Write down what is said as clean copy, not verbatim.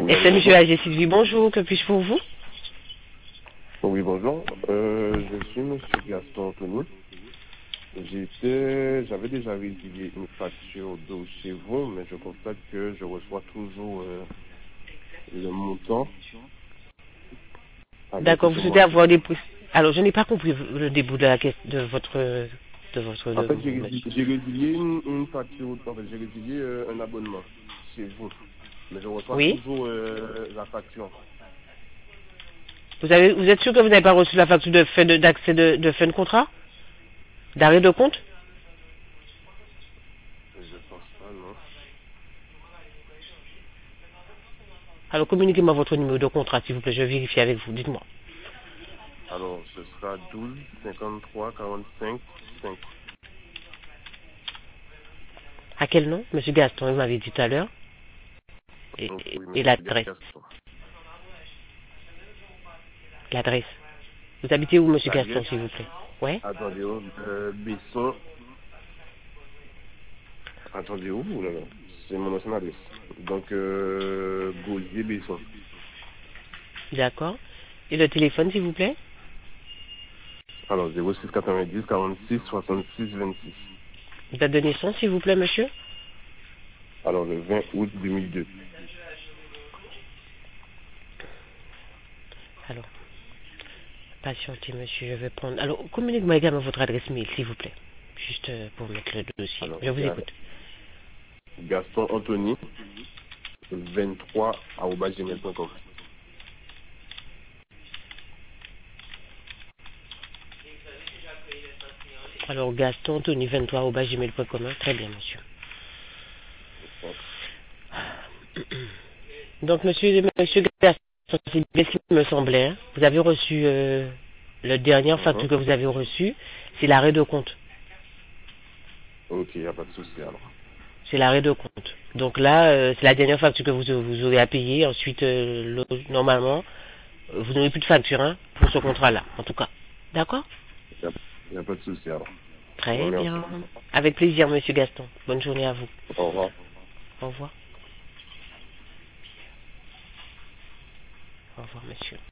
Et c'est monsieur Agé Sylvie, bonjour, que puis-je pour vous? Oui, bonjour. Je suis monsieur Gaston Anthony. J'avais déjà résilié une facture d'eau chez vous, mais je constate que je reçois toujours le montant avec D'accord, ce vous souhaitez mois-ci. avoir des prix. Alors, je n'ai pas compris le début de la question de votre En fait, demande, monsieur. j'ai résilié une facture, en fait, j'ai résilié un abonnement chez vous, mais je reçois Oui? toujours la facture. Vous êtes sûr que vous n'avez pas reçu la facture de fin d'accès de fin de contrat? D'arrêt de compte? Je pense pas, non. Alors, communiquez-moi votre numéro de contrat, s'il vous plaît, je vais vérifier avec vous, dites-moi. Alors, ce sera 12 53 45 5. À quel nom? Monsieur Gaston, il m'avait dit tout à l'heure. Et, Donc, et, oui, et monsieur l'adresse. Gaston. L'adresse. Vous habitez où, monsieur Gaston, L'adresse, s'il vous plaît? Ouais? attendez, Besson. Attendez, où là, là? C'est mon ancienne adresse. Donc, Gauzier Besson. D'accord. Et le téléphone, s'il vous plaît? Alors, 06 90 46 66 26. Date de naissance, s'il vous plaît, monsieur? Alors, le 20 août 2002. Alors, patientez, monsieur, je vais prendre... Alors, communiquez-moi également votre adresse mail, s'il vous plaît. Juste pour mettre le dossier. Alors, Je vous écoute. Gaston Anthony, 23@gmail.com. Alors, Gaston, Tony23@gmail.com. Très bien, monsieur. Donc, monsieur Gaston, c'est bien ce qui me semblait. Hein. Vous avez reçu... le dernier facture que vous avez reçu, c'est l'arrêt de compte. Ok, il n'y a pas de souci alors. C'est l'arrêt de compte. Donc là, c'est la dernière facture que vous aurez à payer. Ensuite, normalement, vous n'aurez plus de facture hein, pour ce contrat-là, en tout cas. D'accord? Il n'y a pas de souci alors. Je vous Très remercie. bien. Avec plaisir, monsieur Gaston. Bonne journée à vous. Au revoir. Au revoir. Au revoir, monsieur.